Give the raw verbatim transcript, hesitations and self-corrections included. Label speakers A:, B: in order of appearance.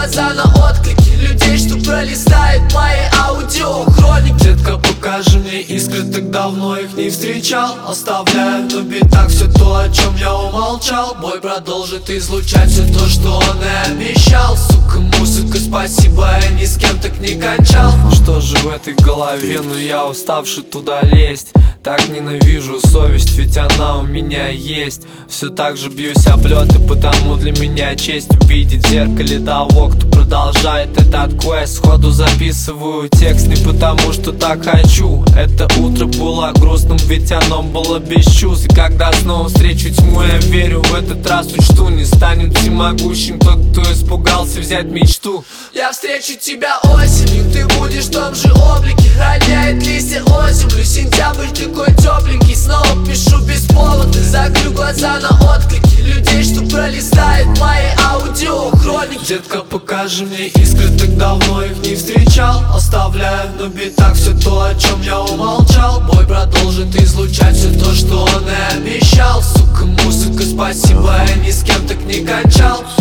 A: глаза на отклики людей, что пролистает мои аудиохроники. Детка, покажи мне искры, так давно их не встречал. Оставляю на битах все то, о чем я умолчал. Бой продолжит излучать все то, что он и обещал. Сука, музыка, спасибо, я ни с кем так не кончал.
B: Что же в этой голове, ну я уставший туда лезть. Так ненавижу совесть, ведь она у меня есть. Все так же бьюсь об лед, и потому для меня честь увидеть в зеркале того, кто продолжает этот квест. Сходу записываю текст не потому, что так хочу. Это утро было грустным, ведь оно было без чувств. И когда снова встречу тьму, я верю, в этот раз учту. Не станет всемогущим тот, кто испугался взять мечту.
A: Я встречу тебя осенью, ты будешь в том же облике. Роняет листья о землю, сентябрь такой тепленький. Снова пишу без повода, закрю глаза на отклики людей, что пролистает мои аудиохроники.
B: Детка, покажи мне искры, так давно их не встречал. Оставляю на битах все то, о чем я умолчал. Бой продолжит излучать все то, что он и обещал. Сука, музыка, спасибо, я ни с кем так не кончал.